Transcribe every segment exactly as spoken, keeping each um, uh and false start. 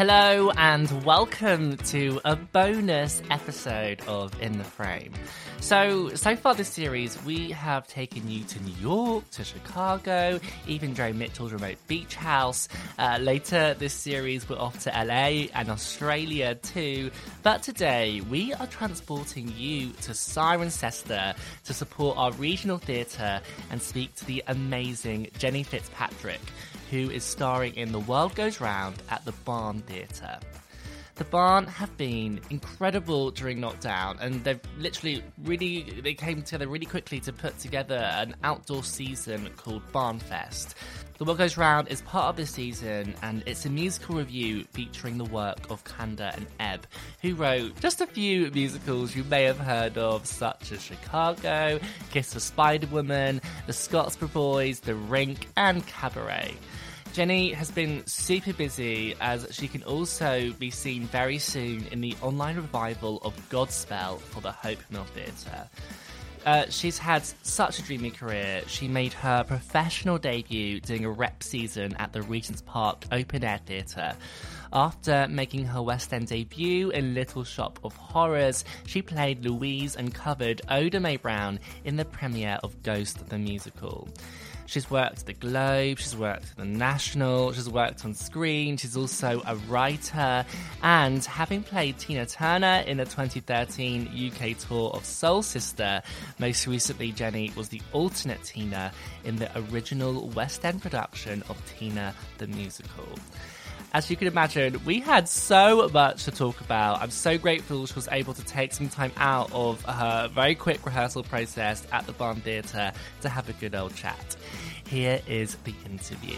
Hello and welcome to a bonus episode of In the Frame. So, so far this series, we have taken you to New York, to Chicago, even Joe Mitchell's remote beach house. Uh, later this series, we're off to L A and Australia too. But today, we are transporting you to Cirencester to support our regional theatre and speak to the amazing Jenny Fitzpatrick, who is starring in The World Goes Round at the Barn Theatre. The Barn have been incredible during lockdown, and they've literally really, they came together really quickly to put together an outdoor season called Barnfest. The World Goes Round is part of this season, and it's a musical review featuring the work of Kander and Ebb, who wrote just a few musicals you may have heard of, such as Chicago, Kiss the Spider-Woman, The Scottsboro Boys, The Rink, and Cabaret. Jenny has been super busy, as she can also be seen very soon in the online revival of Godspell for the Hope Mill Theatre. Uh, she's had such a dreamy career. She made her professional debut doing a rep season at the Regent's Park Open Air Theatre. After making her West End debut in Little Shop of Horrors, she played Louise and covered Oda Mae Brown in the premiere of Ghost the Musical. She's worked at the Globe, she's worked at the National, she's worked on screen, she's also a writer, and having played Tina Turner in the twenty thirteen U K tour of Soul Sister, most recently Jenny was the alternate Tina in the original West End production of Tina the Musical. As you can imagine, we had so much to talk about. I'm so grateful she was able to take some time out of her very quick rehearsal process at the Barn Theatre to have a good old chat. Here is the interview.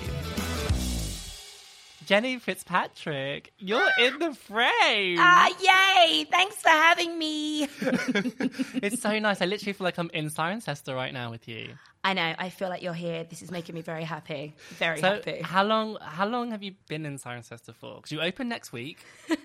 Jenny Fitzpatrick, you're in the frame! Ah, yay! Thanks for having me! It's so nice. I literally feel like I'm in Cirencester right now with you. I know. I feel like you're here. This is making me very happy. Very so happy. How long How long have you been in Cirencester for? Because you open next week.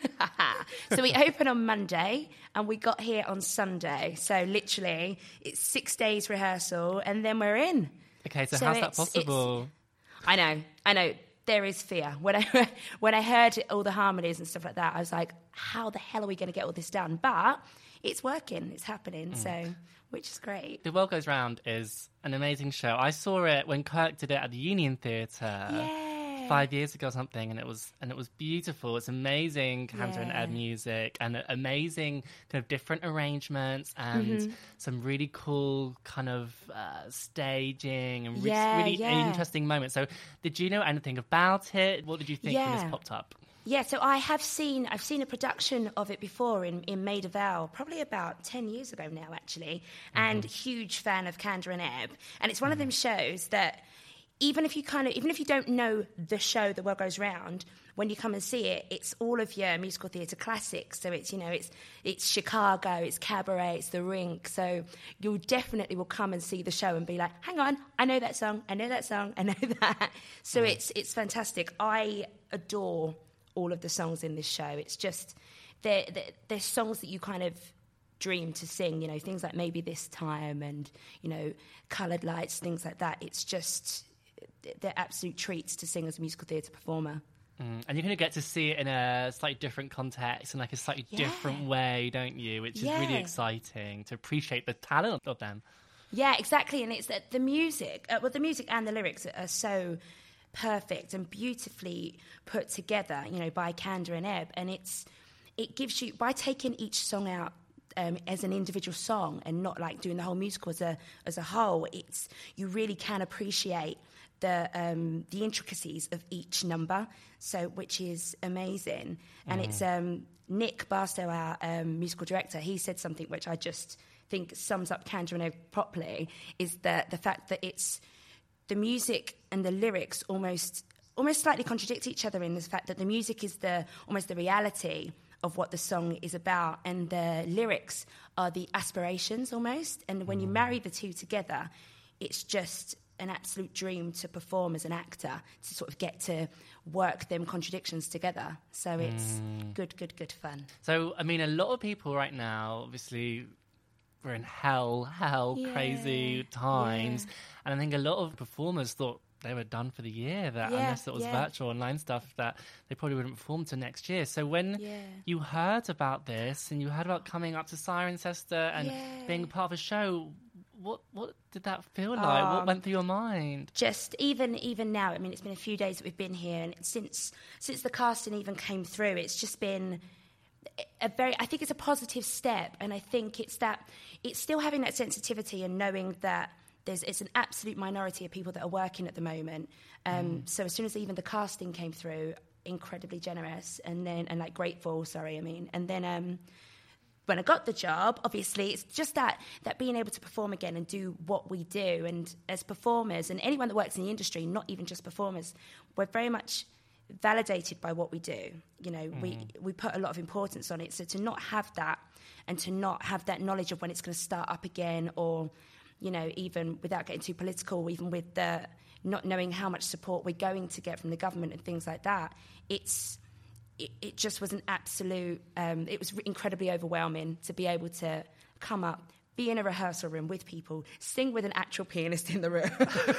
So we open on Monday and we got here on Sunday. So literally, it's six days rehearsal and then we're in. Okay, so, so how's that possible? I know. I know. There is fear. When I when I heard all the harmonies and stuff like that, I was like, how the hell are we going to get all this done? But it's working. It's happening. Mm. So, which is great. The World Goes Round is an amazing show. I saw it when Kirk did it at the Union Theatre. Yeah. Five years ago or something, and it was and it was beautiful. It's amazing Kander yeah. and Ebb music, and amazing kind of different arrangements, and mm-hmm. some really cool kind of uh, staging and re- yeah, really yeah. interesting moments. So, did you know anything about it? What did you think yeah. when this popped up? Yeah, so I have seen I've seen a production of it before in, in Maid of Vale, probably about ten years ago now, actually, mm-hmm. and huge fan of Kander and Ebb, and it's one mm-hmm. of them shows that. Even if you kind of, even if you don't know the show, The World Goes Round, when you come and see it, it's all of your musical theatre classics. So it's, you know, it's it's Chicago, it's Cabaret, it's The Rink. So you definitely will come and see the show and be like, hang on, I know that song, I know that song, I know that. So yeah. it's it's fantastic. I adore all of the songs in this show. It's just, they're, they're, they're songs that you kind of dream to sing, you know, things like Maybe This Time and, you know, Coloured Lights, things like that. It's just... they're absolute treats to sing as a musical theatre performer. Mm, and you're going to get to see it in a slightly different context and like a slightly yeah. different way, don't you? Which is yeah. really exciting to appreciate the talent of them. Yeah, exactly. And it's that the music, uh, well, the music and the lyrics are, are so perfect and beautifully put together, you know, by Kander and Ebb. And it's it gives you, by taking each song out Um, as an individual song and not like doing the whole musical as a as a whole, it's you really can appreciate the um, the intricacies of each number, so which is amazing. And mm. it's um, Nick Barstow, our um, musical director. He said something which I just think sums up Kander and Ebb properly, is that the fact that it's the music and the lyrics almost almost slightly contradict each other in the fact that the music is the almost the reality of what the song is about, and the lyrics are the aspirations almost. And when you marry the two together, it's just an absolute dream to perform as an actor, to sort of get to work them contradictions together. So it's mm. good, good, good fun. So, I mean, a lot of people right now, obviously, we're in hell, hell, yeah. crazy times. Yeah. And I think a lot of performers thought they were done for the year. That Yeah, unless it was yeah. virtual online stuff, that they probably wouldn't perform till next year. So when Yeah. you heard about this and you heard about coming up to Cirencester and Yeah. being part of a show, what what did that feel like? Um, what went through your mind? Just even even now, I mean, it's been a few days that we've been here, and since since the casting even came through, it's just been a very, I think it's a positive step, and I think it's that it's still having that sensitivity and knowing that there's it's an absolute minority of people that are working at the moment. Um, mm. So as soon as even the casting came through, incredibly generous, and then and like grateful. Sorry, I mean, and then um, when I got the job, obviously it's just that that being able to perform again and do what we do, and as performers and anyone that works in the industry, not even just performers, we're very much validated by what we do. You know, mm. we we put a lot of importance on it. So to not have that, and to not have that knowledge of when it's going to start up again, or, you know, even without getting too political, even with the not knowing how much support we're going to get from the government and things like that, it's it, it just was an absolute. Um, it was incredibly overwhelming to be able to come up, be in a rehearsal room with people, sing with an actual pianist in the room.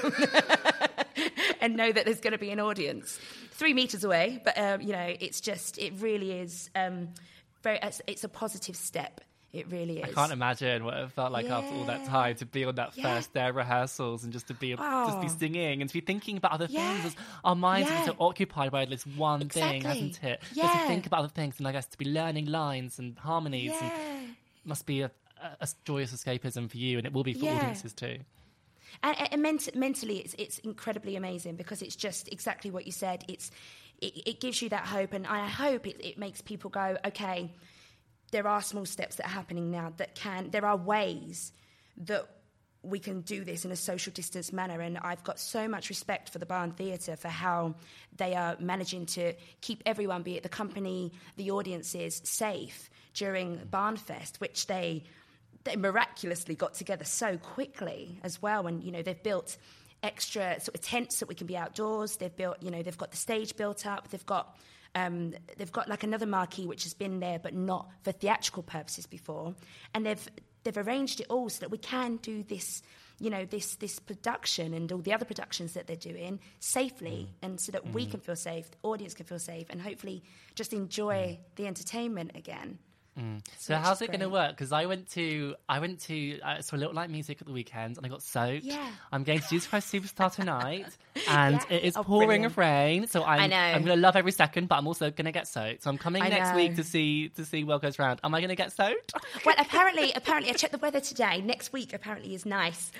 And know that there's going to be an audience three meters away. But, um, you know, it's just, it really is um, very, it's, it's a positive step. It really is. I can't imagine what it felt like yeah. after all that time to be on that yeah. first day of rehearsals and just to be oh. just be singing and to be thinking about other yeah. things. Our minds yeah. are so occupied by this one exactly. thing, hasn't it? Yeah. But to think about other things, and I guess to be learning lines and harmonies yeah. and must be a, a, a joyous escapism for you, and it will be for yeah. audiences too. And, and ment- mentally, it's it's incredibly amazing because it's just exactly what you said. It's it, it gives you that hope, and I hope it, it makes people go, okay, there are small steps that are happening now that can. There are ways that we can do this in a social distance manner, and I've got so much respect for the Barn Theatre for how they are managing to keep everyone, be it the company, the audiences, safe during Barnfest, which they. They miraculously got together so quickly as well. And, you know, they've built extra sort of tents so we can be outdoors. They've built, you know, they've got the stage built up. They've got, um, they've got like another marquee which has been there but not for theatrical purposes before. And they've they've arranged it all so that we can do this, you know, this this production and all the other productions that they're doing safely, mm. and so that mm. we can feel safe, the audience can feel safe, and hopefully just enjoy mm. the entertainment again. Mm. So how's it going to work? Because I went to I went to uh, saw Little Light Music at the weekend and I got soaked. Yeah. I'm going to Jesus Christ Superstar tonight, and yeah. it is oh, pouring brilliant. with rain. So I'm I know. I'm going to love every second, but I'm also going to get soaked. So I'm coming I next know. week to see to see what goes round. Am I going to get soaked? Well, apparently, apparently, I checked the weather today. Next week apparently is nice.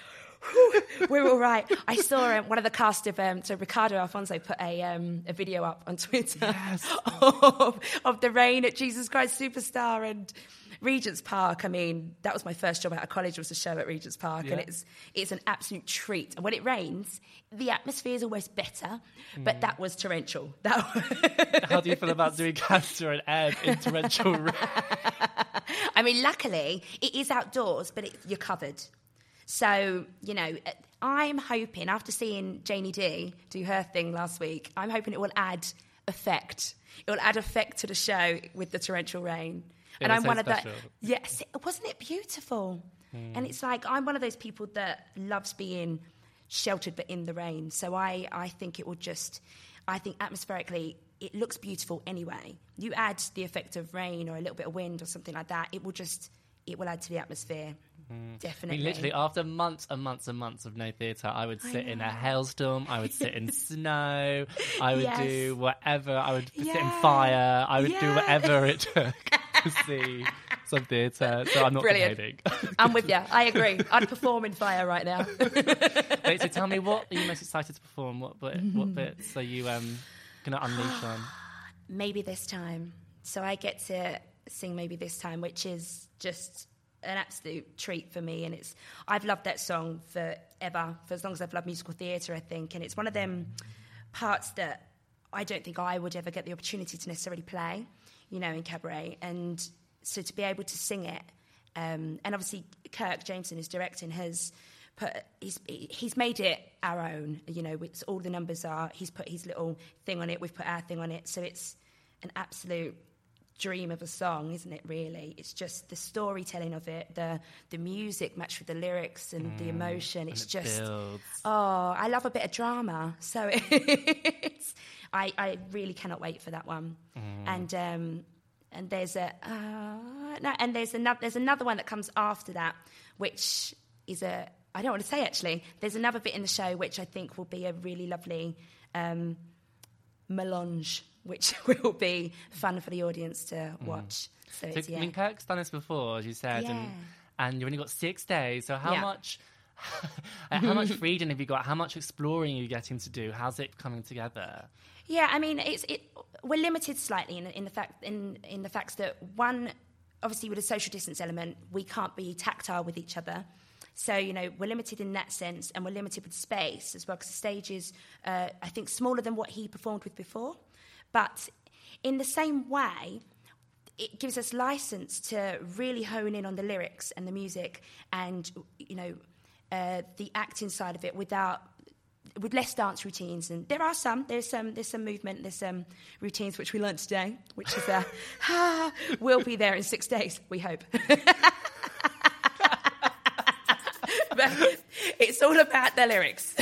We're all right. I saw um, one of the cast of um, so Ricardo Alfonso put a um, a video up on Twitter yes. of, of the rain at Jesus Christ Superstar and Regent's Park. I mean, that was my first job out of college, was a show at Regent's Park, yeah. and it's it's an absolute treat. And when it rains, the atmosphere is always better, but mm. that was torrential. That How do you feel about doing Castor and Ebb in torrential rain? I mean, luckily, it is outdoors, but it, you're covered. So, you know, I'm hoping, after seeing Janie D do her thing last week, I'm hoping it will add effect. It will add effect to the show with the torrential rain. It and I'm so one special. of that. Yes, wasn't it beautiful? Mm. And it's like, I'm one of those people that loves being sheltered but in the rain. So I, I think it will just, I think atmospherically, it looks beautiful anyway. You add the effect of rain or a little bit of wind or something like that, it will just, it will add to the atmosphere. Mm. Definitely. I mean, literally, after months and months and months of no theatre, I would sit in a hailstorm, I would sit in snow, I would yes. do whatever, I would yeah. sit in fire, I would yeah. do whatever it took to see some theatre. So I'm not Brilliant. complaining. I'm with you. I agree. I'd perform in fire right now. Wait, so tell me, what are you most excited to perform? What, bit, what bits are you um, going to unleash on? Maybe This Time. So I get to sing Maybe This Time, which is just an absolute treat for me, and it's I've loved that song forever, for as long as I've loved musical theatre, I think, and it's one of them parts that I don't think I would ever get the opportunity to necessarily play, you know, in cabaret, and so to be able to sing it, um, and obviously Kirk Jameson, who's directing, has put he's he's made it our own, you know, it's all the numbers are, he's put his little thing on it, we've put our thing on it, so it's an absolute dream of a song, isn't it, really? It's just the storytelling of it, the the music matched with the lyrics and mm, the emotion. It's it just, builds. oh, I love a bit of drama. So it's, I, I really cannot wait for that one. Mm. And um, and there's a uh, no, and there's another there's another one that comes after that, which is a I don't want to say actually. There's another bit in the show which I think will be a really lovely um, melange, which will be fun for the audience to watch. Mm. So, so it's, yeah. I mean, Kirk's done this before, as you said, yeah. and and you've only got six days. So how yeah. much, how much freedom have you got? How much exploring are you getting to do? How's it coming together? Yeah, I mean, it's it. We're limited slightly in, in the fact in in the facts that one, obviously, with a social distance element, we can't be tactile with each other. So, you know, we're limited in that sense, and we're limited with space as well, because the stage is, uh, I think, smaller than what he performed with before. But in the same way, it gives us license to really hone in on the lyrics and the music and, you know, uh, the acting side of it without, with less dance routines. And there are some, there's some, there's some movement, there's some routines which we learnt today, which is, uh, ah, will be there in six days, we hope. But it's all about the lyrics.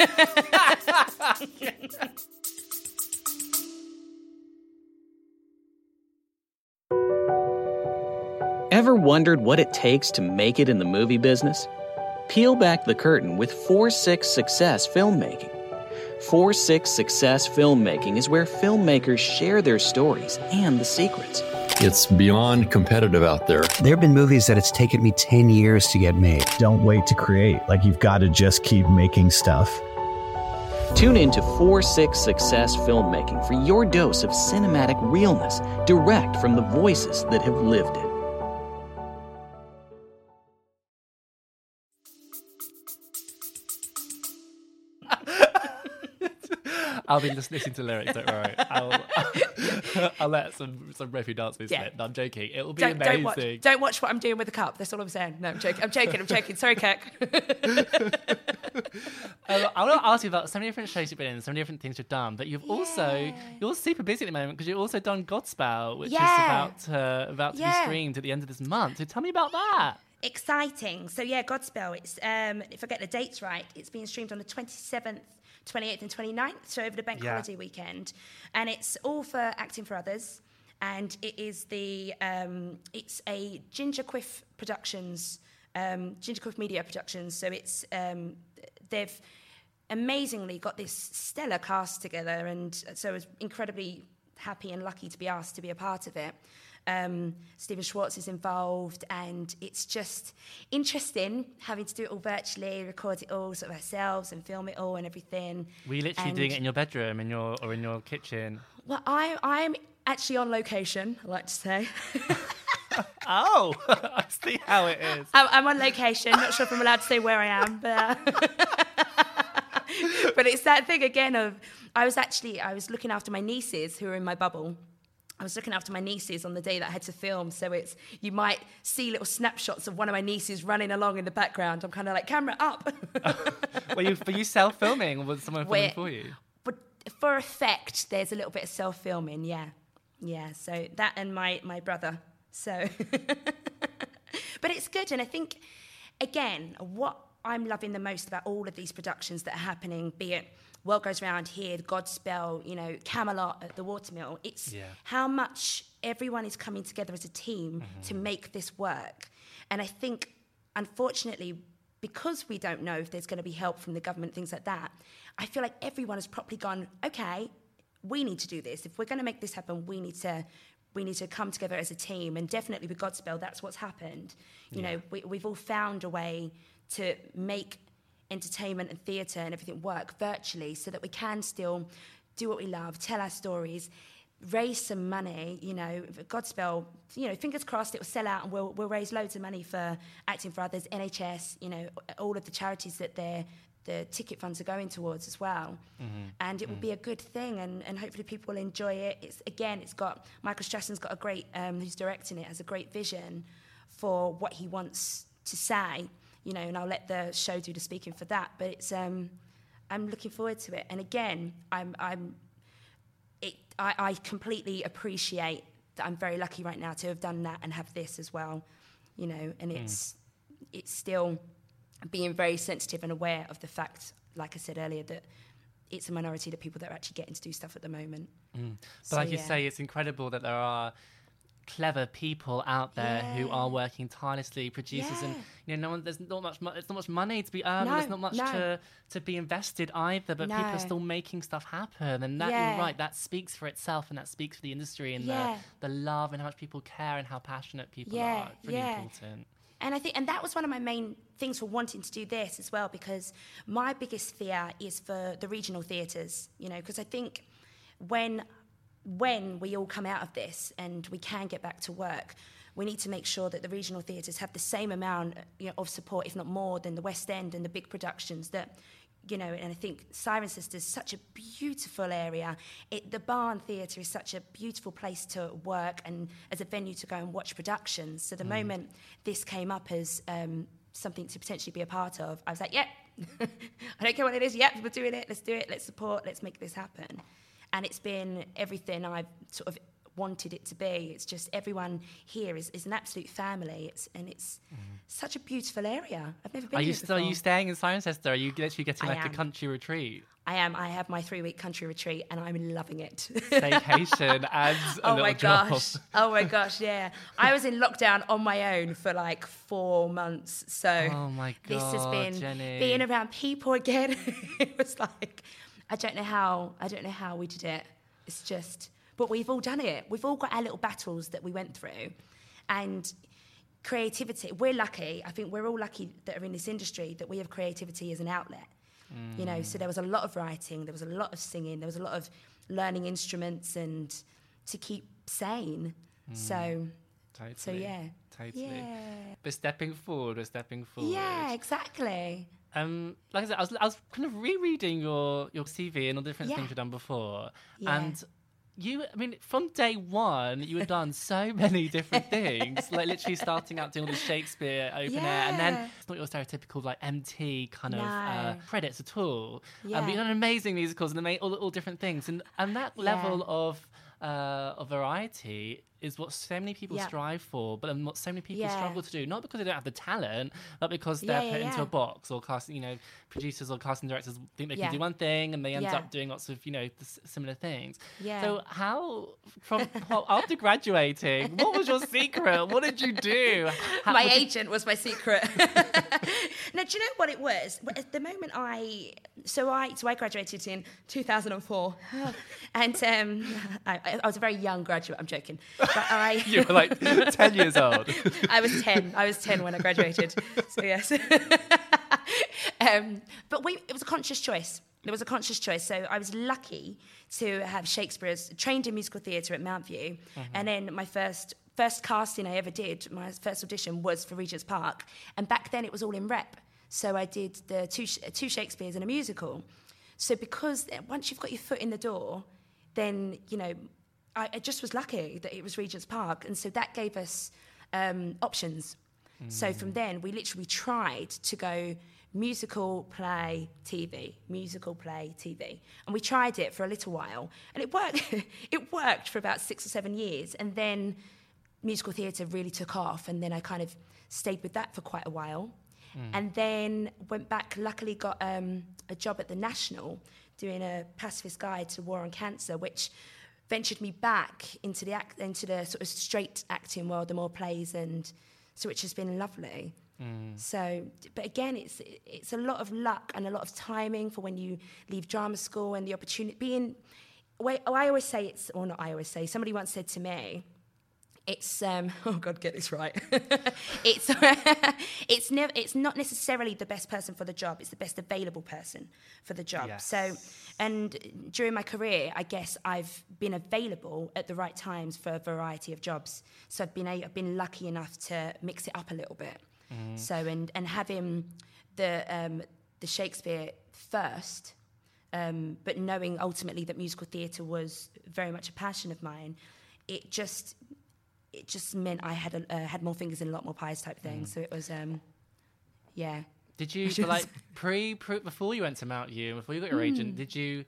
Ever wondered what it takes to make it in the movie business? Peel back the curtain with four six Success Filmmaking. four six Success Filmmaking is where filmmakers share their stories and the secrets. It's beyond competitive out there. There have been movies that it's taken me ten years to get made. Don't wait to create. Like, you've got to just keep making stuff. Tune in to four six Success Filmmaking for your dose of cinematic realness, direct from the voices that have lived it. I'll be listening to lyrics, don't worry. I'll, I'll let some some refu dance me Yeah. slip. No, I'm joking. It will be Don't, amazing. don't watch, don't watch what I'm doing with the cup. That's all I'm saying. No, I'm joking. I'm joking. I'm joking. Sorry, Kirk. um, I want to ask you about so many different shows you've been in, so many different things you've done, but you've also you're super busy at the moment because you've also done Godspell, which Yeah. is about to, about to Yeah. be streamed at the end of this month. So tell me about that. Exciting. So yeah, Godspell. It's um, if I get the dates right, it's being streamed on the twenty-seventh, twenty-eighth, and twenty-ninth. So over the bank Yeah. holiday weekend, and it's all for Acting for Others. And it is the um, it's a Ginger Quiff Productions, um, Ginger Quiff Media Productions. So it's um, they've amazingly got this stellar cast together, and so I was incredibly happy and lucky to be asked to be a part of it. Um, Stephen Schwartz is involved, and it's just interesting having to do it all virtually, record it all sort of ourselves, and film it all and everything. Were you literally And- doing it in your bedroom, in your or in your kitchen? Well, I I'm actually on location, I like to say. Oh, I see how it is. I'm, I'm on location. Not sure if I'm allowed to say where I am, but uh, but it's that thing again of I was actually I was looking after my nieces who were in my bubble. I was looking after my nieces on the day that I had to film, so it's you might see little snapshots of one of my nieces running along in the background. I'm kind of like, camera up. Were you were you self filming, or was someone filming We're- for you? But for effect, there's a little bit of self filming, yeah, yeah. So that and my my brother. So, but it's good, and I think again, what I'm loving the most about all of these productions that are happening, be it World Goes Round here, Godspell, you know, Camelot at the Watermill. It's Yeah. how much everyone is coming together as a team mm-hmm. to make this work. And I think, unfortunately, because we don't know if there's going to be help from the government, things like that, I feel like everyone has properly gone, okay, we need to do this. If we're going to make this happen, we need to we need to come together as a team. And definitely with Godspell, that's what's happened. You yeah. know, we, we've all found a way to make entertainment and theatre and everything work virtually so that we can still do what we love, tell our stories, raise some money, you know, Godspell, you know, fingers crossed it will sell out and we'll, we'll raise loads of money for Acting for Others, N H S, you know, all of the charities that they're, the ticket funds are going towards as well. Mm-hmm. And it will mm. be a good thing and, and hopefully people will enjoy it. It's again, it's got, Michael Strassen's got a great, um, who's directing it, has a great vision for what he wants to say. You know, and I'll let the show do the speaking for that. But it's, um, I'm looking forward to it. And again, I'm, I'm, it, I, I completely appreciate that I'm very lucky right now to have done that and have this as well, you know, and it's mm. it's still being very sensitive and aware of the fact, like I said earlier, that it's a minority of people that are actually getting to do stuff at the moment. Mm. But so, like you yeah. say, it's incredible that there are clever people out there yeah. who are working tirelessly, producers, yeah. and you know, no one. There's not much. Mo- there's not much money to be earned. No, there's not much no. to to be invested either. But no. people are still making stuff happen, and that yeah. you're right. That speaks for itself, and that speaks for the industry and yeah. the the love and how much people care and how passionate people yeah. are. It's really yeah. important. And I think, and that was one of my main things for wanting to do this as well, because my biggest fear is for the regional theatres. You know, because I think when. when we all come out of this and we can get back to work, we need to make sure that the regional theatres have the same amount, you know, of support, if not more, than the West End and the big productions that, you know, and I think Siren Sisters is such a beautiful area. It, the Barn Theatre is such a beautiful place to work and as a venue to go and watch productions. So the mm. moment this came up as um, something to potentially be a part of, I was like, yep, I don't care what it is, yep, we're doing it, let's do it, let's support, let's make this happen. And it's been everything I've sort of wanted it to be. It's just everyone here is, is an absolute family. It's and it's mm. such a beautiful area. I've never been are here you still, before. Are you staying in Cirencester? Are you literally getting I like am. a country retreat? I am. I have my three-week country retreat and I'm loving it. Staycation and a oh my job. gosh. Oh my gosh, yeah. I was in lockdown on my own for like four months. So oh my God, this has been Jenny. being around people again. It was like, I don't know how, I don't know how we did it. It's just, but we've all done it. We've all got our little battles that we went through. And creativity, we're lucky. I think we're all lucky that are in this industry that we have creativity as an outlet. Mm. You know, so there was a lot of writing, there was a lot of singing, there was a lot of learning instruments and to keep sane. Mm. So, totally. so yeah. Totally. Yeah. But stepping forward, we're stepping forward. Yeah, exactly. Um, like I said, I was, I was kind of rereading your, your C V and all the different yeah. things you've done before. Yeah. And you, I mean, from day one, you had done so many different things. Like literally starting out doing all the Shakespeare open yeah. air. And then it's not your stereotypical like M T kind no. of uh, credits at all. Yeah. And you've done amazing musicals and ama- all, all different things. And, and that yeah. level of, uh, of variety is what so many people yep. strive for, but what so many people yeah. struggle to do. Not because they don't have the talent, but because they're yeah, put yeah, into yeah. a box, or casting, you know, producers or casting directors think they yeah. can do one thing, and they end yeah. up doing lots of, you know, th- similar things. Yeah. So how, from well, after graduating, what was your secret? What did you do? How, my was agent it... was my secret. Now, do you know what it was? At the moment I, so I, so I graduated in two thousand four, and um, I, I was a very young graduate. I'm joking, but I. You were like ten years old. I was ten. I was ten when I graduated. So yes. um, but we, it was a conscious choice. It was a conscious choice. So I was lucky to have Shakespeare's trained in musical theatre at Mount View, mm-hmm. and then my first. First casting I ever did, my first audition was for Regent's Park, and back then it was all in rep. So I did the two two Shakespeares and a musical. So because once you've got your foot in the door, then you know, I, I just was lucky that it was Regent's Park, and so that gave us um, options. Mm. So from then we literally tried to go musical, play, T V, musical, play, T V, and we tried it for a little while, and it worked. It worked for about six or seven years, and then musical theatre really took off, and then I kind of stayed with that for quite a while. Mm. And then went back, luckily got um, a job at the National doing a pacifist guide to war on cancer, which ventured me back into the act, into the sort of straight acting world, the more plays, and so which has been lovely. Mm. So, but again, it's it's a lot of luck and a lot of timing for when you leave drama school and the opportunity being. Well, I always say it's, or not I always say, somebody once said to me, It's um oh God, get this right. it's it's never it's not necessarily the best person for the job. It's the best available person for the job. Yes. So, and during my career, I guess I've been available at the right times for a variety of jobs. So I've been a, I've been lucky enough to mix it up a little bit. Mm. So and and having the um, the Shakespeare first, um, but knowing ultimately that musical theatre was very much a passion of mine, it just. It just meant I had a, uh, had more fingers in a lot more pies type thing. Mm. So it was, um, yeah. Did you, but like, pre, pre, before you went to Mount View, before you got your mm. agent, did you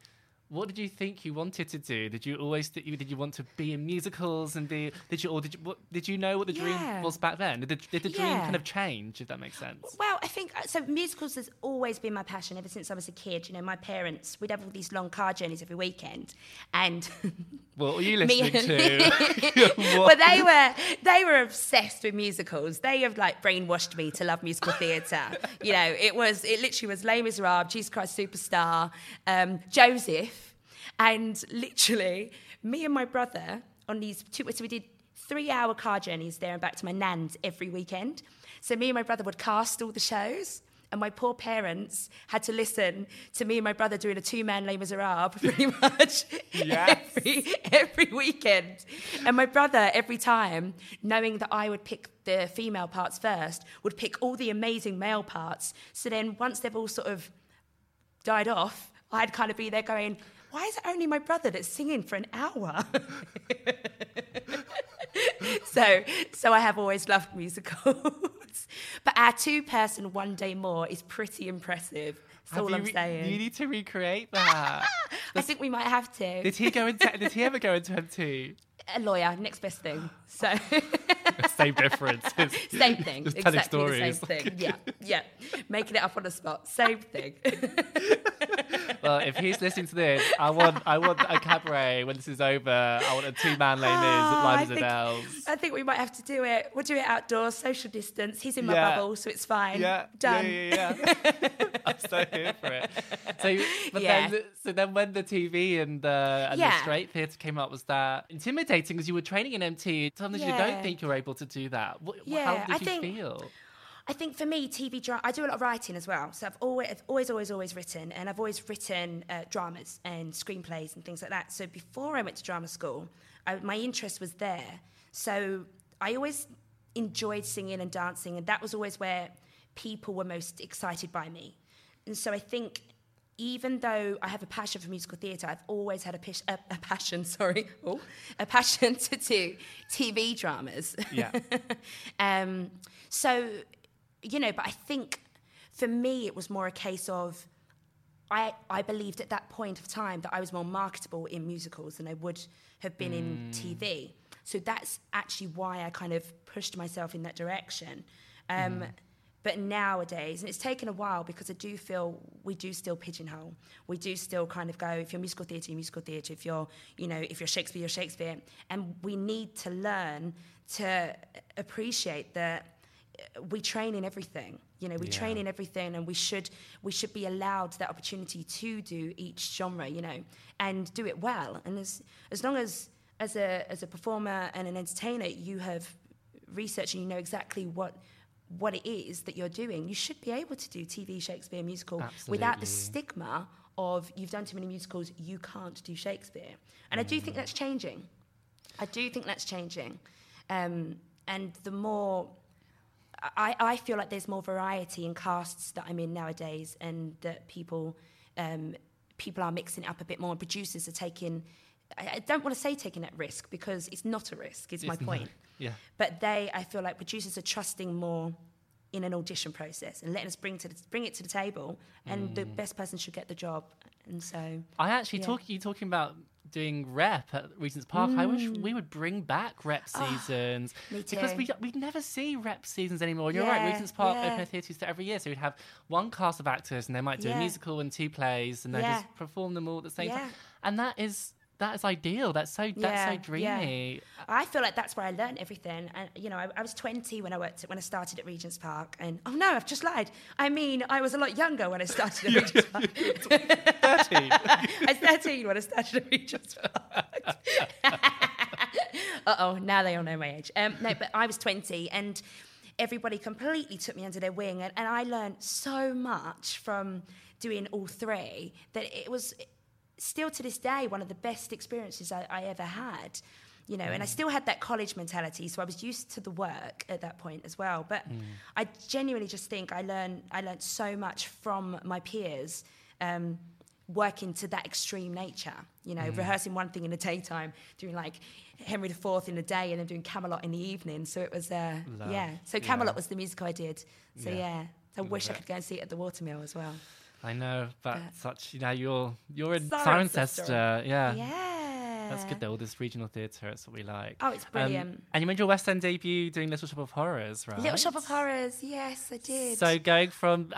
what did you think you wanted to do? Did you always th- did you want to be in musicals and be? Did you or did you what, did you know what the dream Yeah. was back then? Did the, did the dream Yeah. kind of change? If that makes sense. Well, I think so. Musicals has always been my passion ever since I was a kid. You know, my parents, we'd have all these long car journeys every weekend, and What were you Me- listening to? well, they were they were obsessed with musicals. They have like brainwashed me to love musical theatre. You know, it was it literally was Les Miserables, Jesus Christ Superstar, um, Joseph, and literally me and my brother on these two. So we did three-hour car journeys there and back to my nan's every weekend. So me and my brother would cast all the shows. And my poor parents had to listen to me and my brother doing a two-man Les Miserables pretty much Yes. every, every weekend. And my brother, every time, knowing that I would pick the female parts first, would pick all the amazing male parts. So then once they've all sort of died off, I'd kind of be there going, why is it only my brother that's singing for an hour? so so I have always loved musicals. But our two-person One Day More is pretty impressive. That's Have all you I'm re- saying. You need to recreate that. I think we might have to. Did he go into? Did he ever go into M two? A lawyer, next best thing. So Same difference. same thing. Just telling exactly stories. the same thing. Yeah, yeah. Making it up on the spot. Same thing. Well, if he's listening to this, I want I want a cabaret when this is over. I want a two-man Les Mis Oh, at Live I as think- Adele's. I think we might have to do it. We'll do it outdoors, social distance. He's in my Yeah. bubble, so it's fine. Yeah, Done. Yeah, yeah, yeah. I'm so here for it. So, but Yeah. then, so then, when the T V and the and the Yeah. straight theatre came up, was that intimidating? Because you were training in M T. Sometimes you Yeah. don't think you're able to do that. What, Yeah, how did I you think- feel? I think for me, T V drama, I do a lot of writing as well. So I've always, I've always, always, always written, and I've always written uh, dramas and screenplays and things like that. So before I went to drama school, I, my interest was there. So I always enjoyed singing and dancing, and that was always where people were most excited by me. And so I think even though I have a passion for musical theatre, I've always had a, pish- a, a passion, sorry, oh, a passion to do T V dramas. Yeah. um, so, you know, but I think for me it was more a case of I, I believed at that point of time that I was more marketable in musicals than I would have been in T V. So that's actually why I kind of pushed myself in that direction. Um, But nowadays, and it's taken a while because I do feel we do still pigeonhole. We do still kind of go, if you're musical theatre, you're musical theatre. If you're, you know, if you're Shakespeare, you're Shakespeare. And we need to learn to appreciate that we train in everything. You know, we Yeah. train in everything, and we should we should be allowed that opportunity to do each genre, you know, and do it well. And as as long as as a as a performer and an entertainer, you have researched and you know exactly what what it is that you're doing, you should be able to do T V, Shakespeare, musical without the Absolutely. stigma of you've done too many musicals, you can't do Shakespeare. And I do think that's changing. I do think that's changing. Um, and the more, I, I feel like there's more variety in casts that I'm in nowadays, and that people um, people are mixing it up a bit more, and producers are taking, I, I don't want to say taking that risk, because it's not a risk, is my It's not. point. Yeah. But they, I feel like producers are trusting more in an audition process and letting us bring to the, bring it to the table, and the best person should get the job. And so I actually Yeah. talk you talking about doing rep at Regent's Park. I wish we would bring back rep seasons Mm. me because too. we we never see rep seasons anymore. You're Yeah, right. Regent's Park yeah. Open Air Theatre used to every year, so we'd have one cast of actors, and they might do a Yeah. musical and two plays, and they Yeah. just perform them all at the same Yeah. time. And that is that is ideal. That's so that's so Yeah, yeah. dreamy. I feel like that's where I learned everything. And you know, I, I was twenty when I worked when I started at Regent's Park. And oh no, I've just lied. I mean, I was a lot younger when I started at Regent's Park. Thirteen. I was thirteen when I started at Regent's Park. Uh oh, now they all know my age. Um, no, but I was twenty, and everybody completely took me under their wing, and, and I learned so much from doing all three that it was still to this day one of the best experiences I, I ever had. You know, and I still had that college mentality, so I was used to the work at that point as well. But Mm. I genuinely just think I learned I learned so much from my peers. Um, working to that extreme nature, you know, rehearsing one thing in the daytime, doing like Henry the Fourth in the day, and then doing Camelot in the evening. So it was, uh, Love. yeah. So Camelot Yeah. was the musical I did. So Yeah. yeah, I Love wish I it. could go and see it at the Watermill as well. I know, but, But- such, you know, you're you're in Cirencester. Cirencester. Yeah. Yeah. That's good though, all this regional theatre, it's what we like. Oh, it's Um, brilliant. and you made your West End debut doing Little Shop of Horrors, right? Little Shop of Horrors. Yes, I did. So going from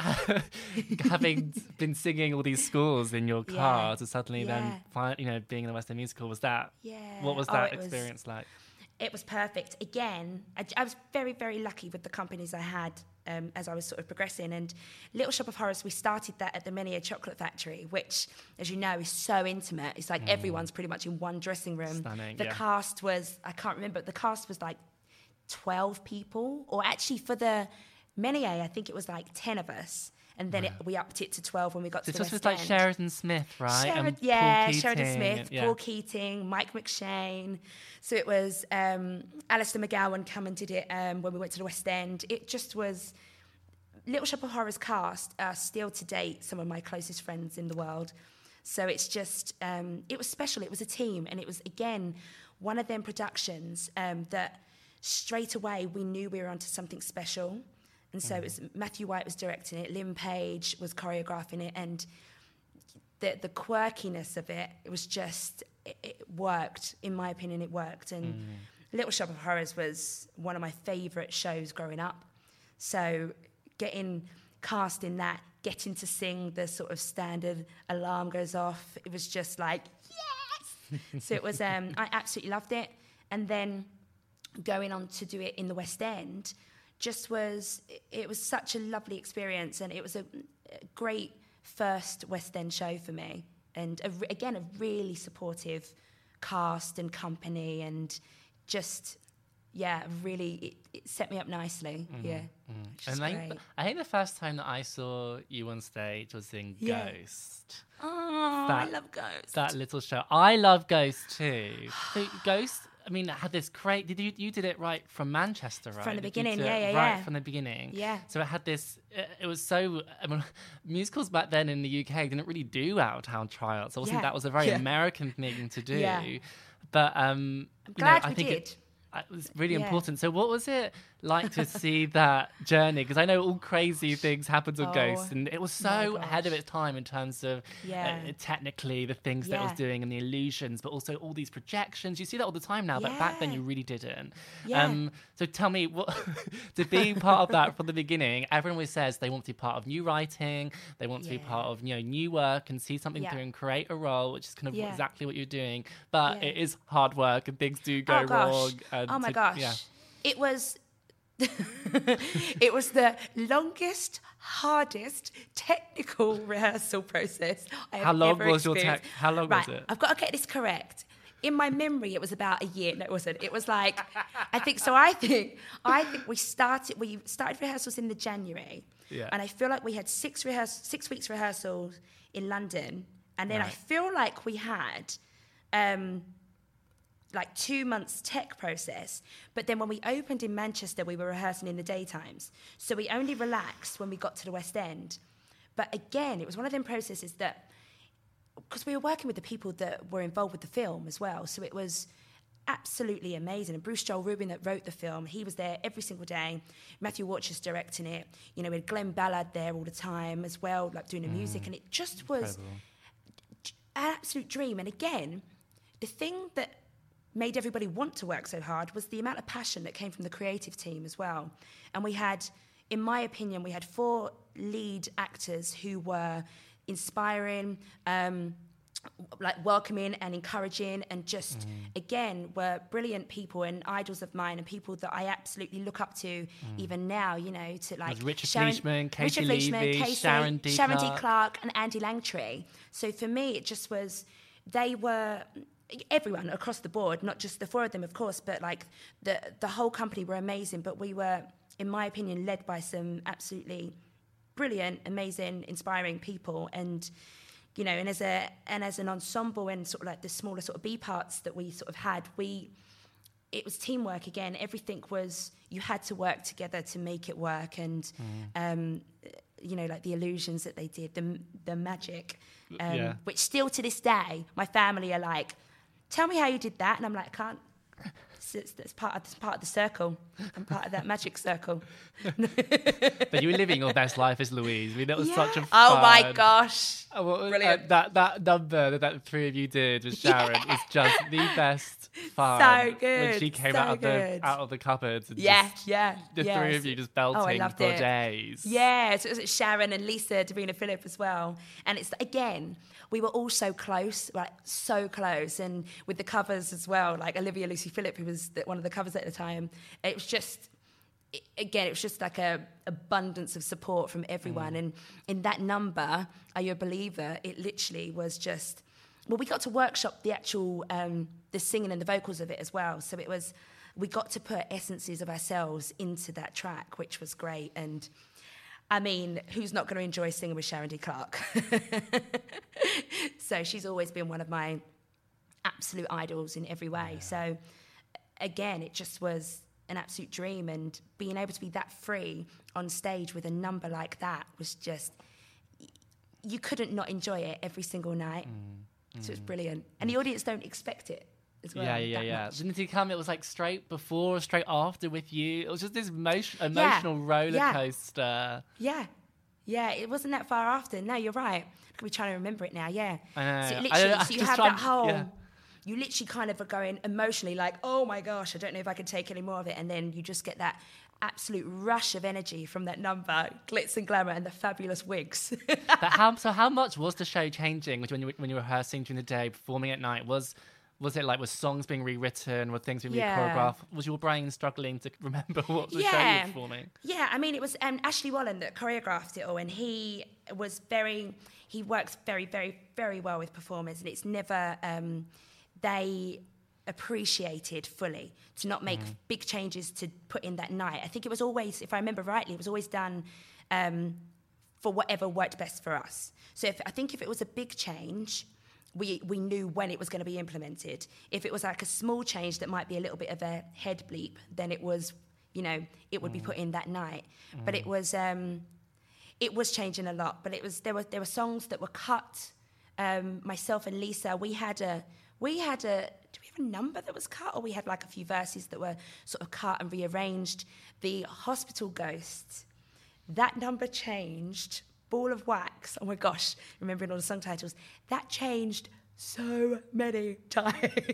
having been singing all these scores in your car Yeah. to suddenly Yeah. then, fi- you know, being in the West End musical, was that, Yeah. what was Oh, that it was- experience like? It was perfect. Again, I, I was very, very lucky with the companies I had um, as I was sort of progressing. And Little Shop of Horrors, we started that at the Minier Chocolate Factory, which, as you know, is so intimate. It's like everyone's pretty much in one dressing room. Stunning, the yeah. cast was, I can't remember, the cast was like twelve people. Or actually for the Minier, I think it was like ten of us. And then it, we upped it to twelve when we got This to the was West with like End. Sheridan Smith, right? Sherrod- And yeah, Paul Sheridan Keating Smith, and- yeah. Paul Keating, Mike McShane. So it was um, Alistair McGowan come and did it um, when we went to the West End. It just was... Little Shop of Horrors cast are still to date some of my closest friends in the world. So it's just... Um, it was special. It was a team. And it was, again, one of them productions um, that straight away we knew we were onto something special. And so it was Matthew White was directing it, Lynn Page was choreographing it, and the the quirkiness of it, it was just, it, it worked. In my opinion, it worked. And Little Shop of Horrors was one of my favourite shows growing up. So getting cast in that, getting to sing the sort of standard alarm goes off, it was just like, yes! So it was, um, I absolutely loved it. And then going on to do it in the West End, just was, it was such a lovely experience, and it was a, a great first West End show for me. And a, again, a really supportive cast and company, and just, yeah, really, it, it set me up nicely. Mm-hmm. Yeah. Mm-hmm. And I, great. I think the first time that I saw you on stage was in Yeah. Ghost. Oh, That- I love Ghost. That little show. I love Ghost too. So Ghost, I mean, it had this great. Did you you did it right from Manchester, right? From the Did you beginning, do it yeah, yeah, right yeah. from the beginning. Yeah. So it had this. It, it was so. I mean, musicals back then in the U K didn't really do out of town tryouts. I wasn't. Yeah. That was a very Yeah. American thing to do. Yeah. But um, I'm you know, glad I we think did. It, it was really Yeah. important. So what was it like to see that journey? Because I know all crazy things happened with Oh, Ghost, and it was my so ahead of gosh. its time in terms of Yeah. uh, technically the things that it was Yeah. doing and the illusions, but also all these projections. You see that all the time now, but back then Yeah. you really didn't. Yeah. Um, so tell me, what to be part of that from the beginning, everyone always says they want to be part of new writing, they want to be Yeah. part of you know new work and see something Yeah. through and create a role, which is kind of Yeah. exactly what you're doing. But Yeah. it is hard work and things do go oh gosh. wrong. And oh my to- gosh. Yeah. It was it was the longest, hardest technical rehearsal process I have How long ever was your experienced. tech- how long right, was it? I've got to get this correct. In my memory, it was about a year. No, it wasn't. It was like, I think so. I think, I think we started. We started rehearsals in the January, Yeah. and I feel like we had six rehearsals, six weeks rehearsals in London, and then I Right. feel like we had, um, like two months tech process. But then when we opened in Manchester, we were rehearsing in the daytimes, so we only relaxed when we got to the West End. But again, it was one of them processes that, because we were working with the people that were involved with the film as well, so it was absolutely amazing. And Bruce Joel Rubin, that wrote the film, he was there every single day. Matthew Watcher's directing it. You know, we had Glenn Ballard there all the time as well, like doing the music, and it just was an absolute dream. And again, the thing that made everybody want to work so hard was the amount of passion that came from the creative team as well. And we had, in my opinion, we had four lead actors who were inspiring, um, like welcoming and encouraging, and just, again, were brilliant people and idols of mine, and people that I absolutely look up to even now, you know, to like... There's Richard Sharon- Fleischman, Katie Richard Fleischman, Levy, Casey, Sharon D. Sharon D. Clarke. Clarke, and Andy Langtry. So for me, it just was, they were... everyone across the board, not just the four of them, of course, but like the the whole company were amazing. But we were, in my opinion, led by some absolutely brilliant, amazing, inspiring people. And you know, and as a and as an ensemble and sort of like the smaller sort of B parts that we sort of had, we it was teamwork again. Everything was, you had to work together to make it work, and um, you know, like the illusions that they did, the the magic, um, Yeah. which still to this day, my family are like, tell me how you did that. And I'm like, I can't, It's, it's, it's part of it's part of the circle. I'm part of that magic circle. But you were living your best life as Louise. I mean, that was Yeah. such a fun... Oh my gosh. Uh, what was- Brilliant. uh, that that number that, that the three of you did with Sharon Yeah. was just the best fun. So good, When she came so out of good. the out of the cupboards. And Yeah, just, yeah. The yes. three of you just Oh, I belting loved for it. days. Yeah, so it was Sharon and Lisa, Davina Phillip as well. And it's, again, we were all so close, like so close. And with the covers as well, like Olivia Lucy Phillip, who was the, one of the covers at the time, it was just, it, again, it was just like a abundance of support from everyone. Mm. And in that number, Are You a Believer, it literally was just, well, we got to workshop the actual, um, the singing and the vocals of it as well. So it was, we got to put essences of ourselves into that track, which was great. And I mean, who's not going to enjoy singing with Sharon D. Clarke? So she's always been one of my absolute idols in every way. Yeah. So again, it just was an absolute dream. And being able to be that free on stage with a number like that was just, you couldn't not enjoy it every single night. Mm. So it's brilliant. And the audience don't expect it. As well, yeah, yeah, yeah. much. Didn't he come? It was like straight before or straight after with you. It was just this emotion, emotional yeah. roller yeah. coaster. Yeah, yeah. It wasn't that far after. No, you're right. I could be trying to remember it now. Yeah. I know. So I literally, don't- so you just have trying- that whole. yeah. You literally kind of are going emotionally like, oh my gosh, I don't know if I can take any more of it, and then you just get that absolute rush of energy from that number, glitz and glamour, and the fabulous wigs. But how? So how much was the show changing when you were, when you were rehearsing during the day, performing at night? Was Was it like, was songs being rewritten? Were things being Yeah. re-choreographed? Was your brain struggling to remember what the show you Yeah. were performing? Yeah, I mean, it was um, Ashley Wallen that choreographed it all, and he was very, he works very, very, very well with performers, and it's never, um, they appreciated fully to not make Mm-hmm. big changes to put in that night. I think it was always, if I remember rightly, it was always done um, for whatever worked best for us. So if, I think if it was a big change, we we knew when it was going to be implemented. If it was like a small change that might be a little bit of a head bleep, then it was, you know, it would mm. be put in that night. Mm. But it was um, it was changing a lot. But it was there were there were songs that were cut. Um, myself and Lisa, we had a we had a do we have a number that was cut, or we had like a few verses that were sort of cut and rearranged. The Hospital Ghost, that number changed. Ball of Wax, oh my gosh, remembering all the song titles, that changed so many times.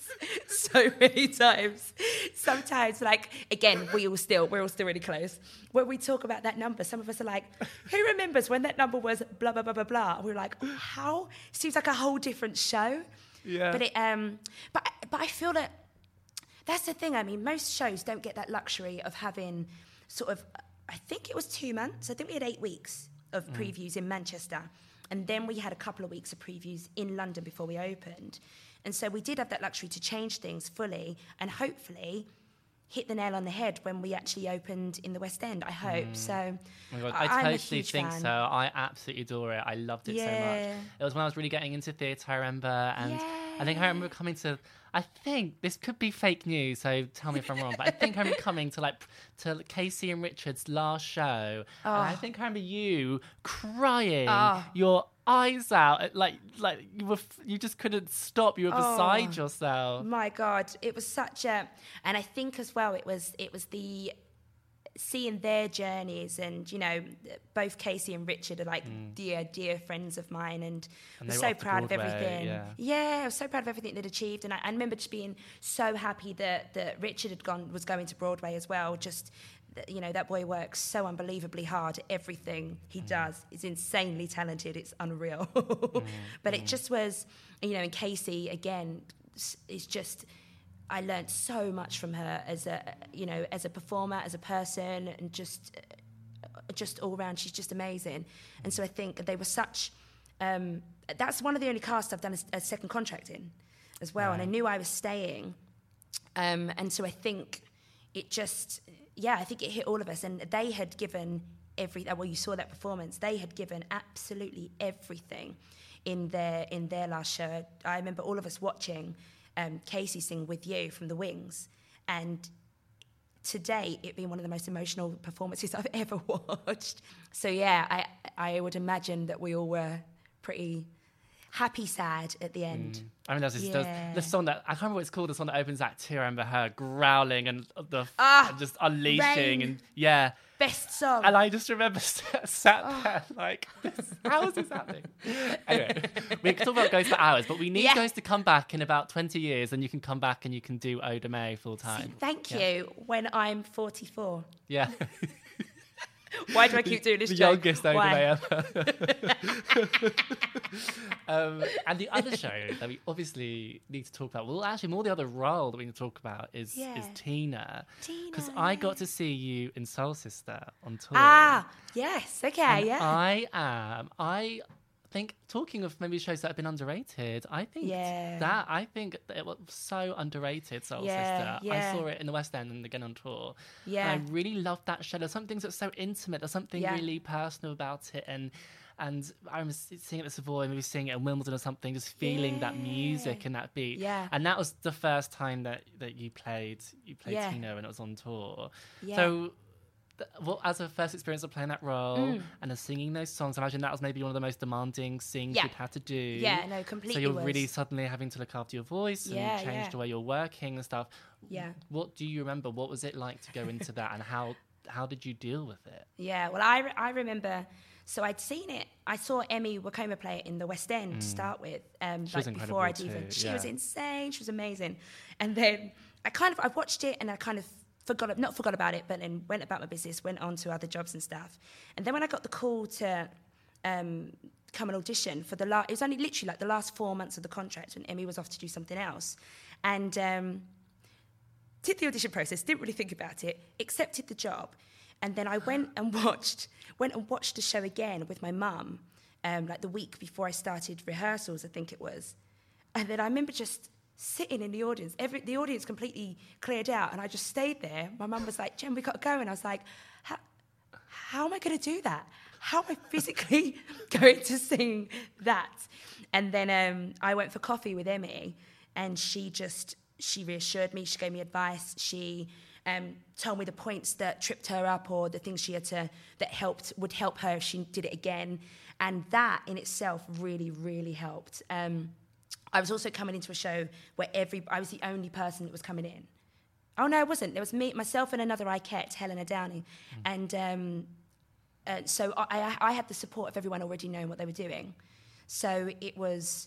so many times. Sometimes, like, again, we all still, we're all still really close. When we talk about that number, some of us are like, who remembers when that number was blah, blah, blah, blah, blah? And we're like, oh, how? Seems like a whole different show. Yeah. But it, um, but, but I feel that that's the thing. I mean, most shows don't get that luxury of having sort of, I think it was two months. I think we had eight weeks of previews mm. in Manchester, and then we had a couple of weeks of previews in London before we opened. And so we did have that luxury to change things fully and hopefully hit the nail on the head when we actually opened in the West End, I hope. Mm. So oh my God, I, I I'm a totally huge think fan. so. I absolutely adore it. I loved it Yeah. so much. It was when I was really getting into theatre, I remember, and yeah. I think I remember coming to, I think this could be fake news, so tell me if I'm wrong, but I think I remember coming to like to Casey and Richard's last show, oh. and I think I remember you crying Oh. your eyes out, like like you were, you just couldn't stop. You were Oh. beside yourself. My God, it was such a, and I think as well, it was it was the seeing their journeys, and you know, both Casey and Richard are like mm. dear, dear friends of mine, and, and I was they were so off to proud of Broadway, everything. Yeah. yeah, I was so proud of everything they'd achieved, and I, I remember just being so happy that that Richard had gone was going to Broadway as well. Just, you know, that boy works so unbelievably hard at everything he mm. does. He's insanely talented. It's unreal. mm. But mm. it just was, you know, and Casey again is just. I learned so much from her as a, you know, as a performer, as a person, and just, just all around. She's just amazing. And so I think they were such. Um, that's one of the only casts I've done a, a second contract in, as well. Right. And I knew I was staying, um, and so I think it just, yeah, I think it hit all of us. And they had given every. Well, you saw that performance. They had given absolutely everything in their in their last show. I remember all of us watching. Um, Casey sing With You from The Wings, and today it being one of the most emotional performances I've ever watched. So yeah, I I would imagine that we all were pretty happy sad at the end. Mm. I mean, there's this, Yeah. there's this song that I can't remember what it's called. The song that opens Act Two. I remember her growling and the Ah, and just unleashing Rain. and yeah. Best song. And I just remember sat, sat Oh. there like, this, how is this happening? Anyway, we can talk about Ghost for hours, but we need Yeah. Ghost to come back in about twenty years, and you can come back and you can do Oda May full time. Thank Yeah. you. When I'm forty-four. Yeah. Why do I keep doing this the joke? youngest Oda Why? May ever. um, and the other show that we obviously need to talk about, well, actually, more the other role that we need to talk about is, Yeah. is Tina. Tina, Because I yeah. got to see you in Soul Sister on tour. Ah, yes. Okay, And yeah. I am. I think talking of maybe shows that have been underrated. I think Yeah. that I think that it was so underrated. Soul Yeah, Sister. yeah. I saw it in the West End and again on tour. Yeah. And I really loved that show. There's some things that's so intimate. There's something Yeah. really personal about it. And and I was seeing it at Savoy, maybe seeing it at Wimbledon or something, just feeling that music and that beat. Yeah. And that was the first time that, that you played you played Yeah. Tina and it was on tour. Yeah. So th- well, as a first experience of playing that role Mm. and of singing those songs, I imagine that was maybe one of the most demanding things Yeah. you'd had to do. Yeah, no, So completely you're was. really suddenly having to look after your voice and Yeah, change yeah. the way you're working and stuff. Yeah. What do you remember? What was it like to go into that, and how how did you deal with it? Yeah, well, I, re- I remember, so I'd seen it. I saw Emmy Wakoma play it in the West End to start with. Um, She was like before I'd incredible even, too, she was yeah. insane. She was amazing. And then I kind of, I watched it and I kind of forgot, not forgot about it, but then went about my business, went on to other jobs and stuff. And then when I got the call to um, come and audition for the last, it was only literally like the last four months of the contract when Emmy was off to do something else. And um, did the audition process, didn't really think about it, accepted the job. And then I went and watched went and watched the show again with my mum, um, like the week before I started rehearsals, I think it was. And then I remember just sitting in the audience, every, the audience completely cleared out, and I just stayed there. My mum was like, Jen, we got to go. And I was like, how, how am I going to do that? How am I physically going to sing that? And then um, I went for coffee with Emmy, and she just, she reassured me, she gave me advice, she um, told me the points that tripped her up or the things she had to, that helped, would help her if she did it again. And that in itself really, really helped. Um, I was also coming into a show where every, I was the only person that was coming in. Oh, no, I wasn't. There was me, myself and another Ikette, Helena Downing. Mm. And um, uh, so I, I had the support of everyone already knowing what they were doing. So it was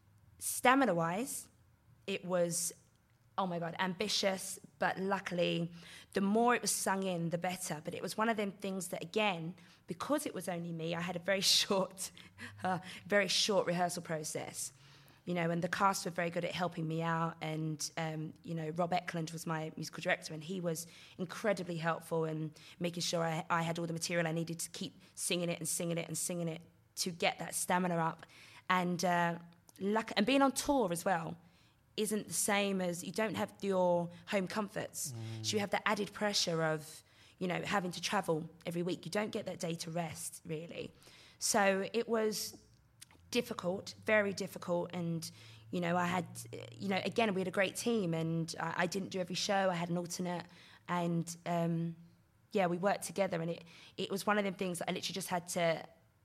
stamina-wise, it was, oh my God, ambitious, but luckily, the more it was sung in, the better. But it was one of them things that, again, because it was only me, I had a very short, uh, very short rehearsal process. You know, and the cast were very good at helping me out. And, um, you know, Rob Eklund was my musical director, and he was incredibly helpful in making sure I, I had all the material I needed to keep singing it and singing it and singing it to get that stamina up. And, uh, luck- and being on tour as well isn't the same as, you don't have your home comforts. Mm. So you have the added pressure of, you know, having to travel every week. You don't get that day to rest, really. So it was difficult, very difficult, and you know, I had, you know, again, we had a great team, and I, I didn't do every show. I had an alternate, and um, yeah, we worked together, and it it was one of them things that I literally just had to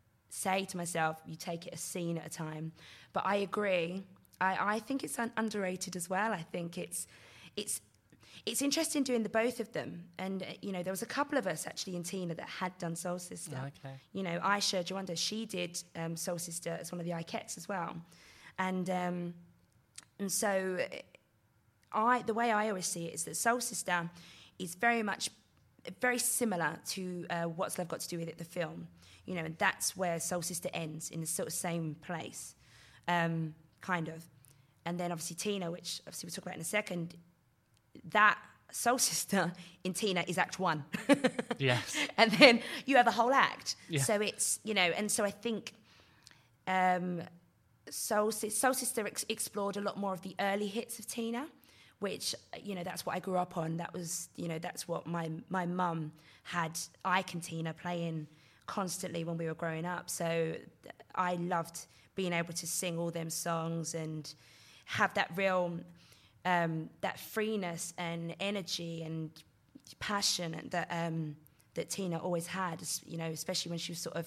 say to myself, you take it a scene at a time. But I agree. I, I think it's un- underrated as well. I think it's it's it's interesting doing the both of them. And, uh, you know, there was a couple of us actually in Tina that had done Soul Sister. Okay. You know, Aisha Jawanda, she did um, Soul Sister as one of the Ikettes as well. And um, and so I the way I always see it is that Soul Sister is very much, very similar to uh, What's Love Got to Do With It, the film. You know, and that's where Soul Sister ends, in the sort of same place, um, kind of. And then obviously Tina, which obviously we'll talk about in a second, that Soul Sister in Tina is act one. Yes. And then you have a whole act. Yeah. So it's, you know, and so I think um, Soul, Soul Sister ex- explored a lot more of the early hits of Tina, which, you know, that's what I grew up on. That was, you know, that's what my my mum had Ike and Tina playing constantly when we were growing up. So I loved being able to sing all them songs and have that real, um, that freeness and energy and passion that um, that Tina always had, you know, especially when she was sort of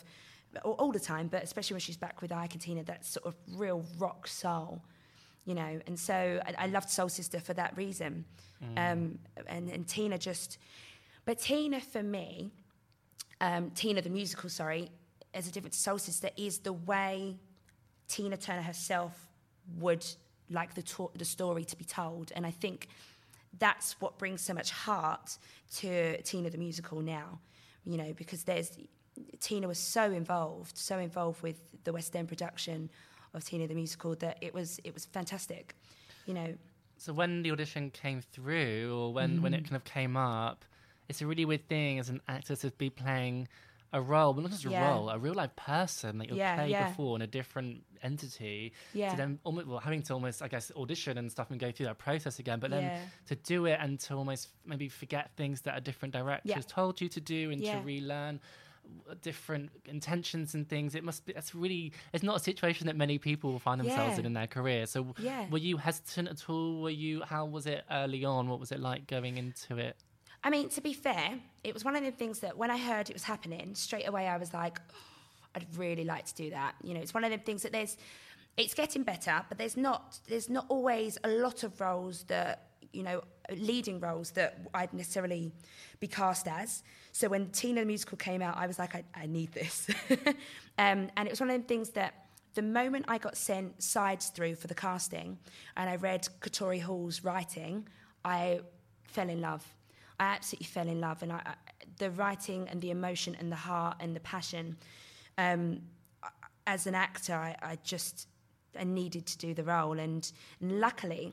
all, all the time, but especially when she's back with Ike and Tina, that sort of real rock soul, you know. And so I, I loved Soul Sister for that reason. Mm. Um, and, and Tina just... But Tina, for me, um, Tina the musical, sorry, as a different Soul Sister, is the way Tina Turner herself would like the, to- the story to be told. And I think that's what brings so much heart to Tina the musical now, you know, because there's... Tina was so involved, so involved with the West End production of Tina the musical that it was it was fantastic, you know. So when the audition came through, or when, mm. when it kind of came up, it's a really weird thing as an actor to be playing a role, but not just a yeah. role, a real life person that you've yeah, played yeah. before in a different entity. Yeah. To then almost, well, having to almost, I guess, audition and stuff and go through that process again, but then yeah. to do it and to almost maybe forget things that a different director yeah. has told you to do and yeah. to relearn different intentions and things. It must be, that's really, it's not a situation that many people will find themselves yeah. in in their career. So yeah. were you hesitant at all? Were you, how was it early on? What was it like going into it? I mean, to be fair, it was one of the things that when I heard it was happening, straight away I was like, oh, I'd really like to do that. You know, it's one of the things that there's, it's getting better, but there's not, there's not always a lot of roles that, you know, leading roles that I'd necessarily be cast as. So when Tina the musical came out, I was like, I, I need this. um, and it was one of them things that the moment I got sent sides through for the casting and I read Katori Hall's writing, I fell in love. I absolutely fell in love. And I, I, the writing and the emotion and the heart and the passion, um, as an actor, I, I just I needed to do the role. And, and luckily,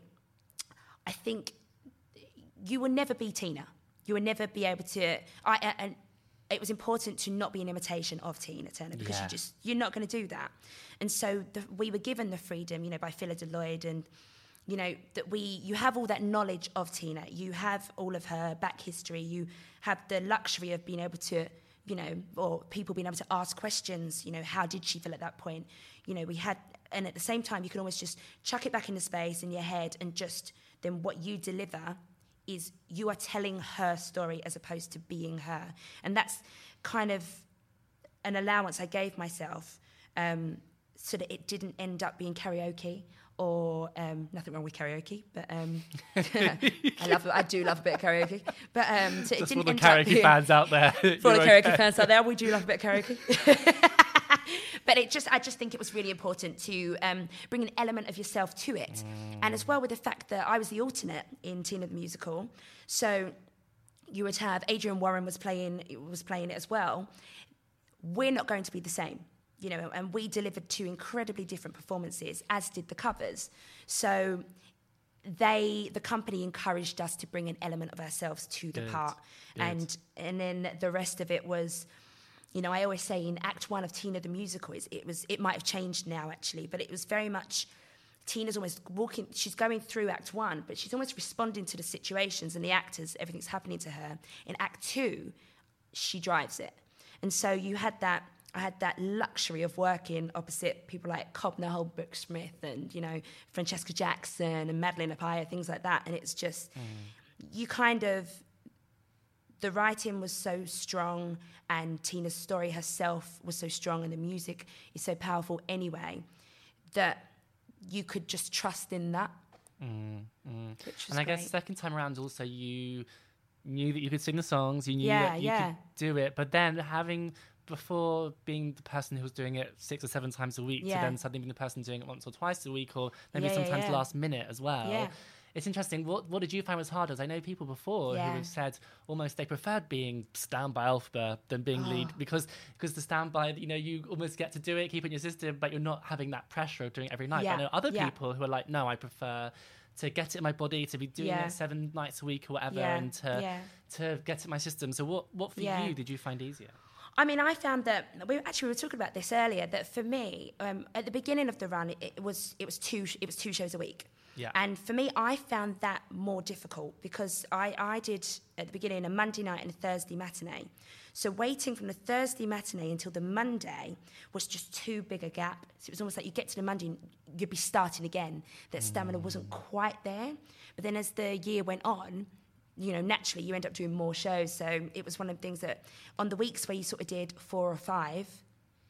I think you will never be Tina. You will never be able to... I, and it was important to not be an imitation of Tina Turner because yeah. you just, you're not going to do that. And so the, we were given the freedom, you know, by Phyllida Lloyd, and, you know, that we... You have all that knowledge of Tina. You have all of her back history. You have the luxury of being able to, you know, or people being able to ask questions, you know, how did she feel at that point? You know, we had... And at the same time, you can almost just chuck it back into space in your head and just... Then what you deliver is you are telling her story as opposed to being her. And that's kind of an allowance I gave myself um, so that it didn't end up being karaoke or um, nothing wrong with karaoke, but um, I love I do love a bit of karaoke. But um, so it Just didn't for the end karaoke up being, fans out there. For all the karaoke okay. fans out there, we do love a bit of karaoke. But it just, I just think it was really important to um, bring an element of yourself to it. Mm. And as well with the fact that I was the alternate in Tina the musical. So you would have Adrian Warren was playing, was playing it as well. We're not going to be the same, you know, and we delivered two incredibly different performances, as did the covers. So they, the company encouraged us to bring an element of ourselves to the Good. part. Good. And, and then the rest of it was... You know, I always say in Act One of Tina the musical, it was it might have changed now actually, but it was very much Tina's almost walking. She's going through Act One, but she's almost responding to the situations and the actors. Everything's happening to her. In Act Two, she drives it, and so you had that. I had that luxury of working opposite people like Cobner Holbrook Smith and you know Francesca Jackson and Madeline Appiah, things like that, and it's just mm. you kind of. The writing was so strong and Tina's story herself was so strong and the music is so powerful anyway that you could just trust in that. Mm, mm. Which was and I great. guess second time around also you knew that you could sing the songs, you knew yeah, that you yeah. could do it, but then having, before being the person who was doing it six or seven times a week yeah. to then suddenly being the person doing it once or twice a week or maybe yeah, sometimes yeah, yeah. last minute as well. Yeah. It's interesting. What what did you find was harder? I know people before yeah. who have said almost they preferred being stand by Elphaba than being oh. lead because because the standby, you know, you almost get to do it, keep it in your system, but you're not having that pressure of doing it every night. Yeah. But I know other yeah. people who are like, no, I prefer to get it in my body, to be doing yeah. it seven nights a week or whatever, yeah. and to yeah. to get it in my system. So what what for yeah. you did you find easier? I mean, I found that we actually we were talking about this earlier. That for me, um, at the beginning of the run, it, it was it was two it was two shows a week. Yeah. And for me, I found that more difficult because I, I did, at the beginning, a Monday night and a Thursday matinee. So waiting from the Thursday matinee until the Monday was just too big a gap. So it was almost like you get to the Monday and you'd be starting again. That stamina wasn't quite there. But then as the year went on, you know, naturally you end up doing more shows. So it was one of the things that on the weeks where you sort of did four or five,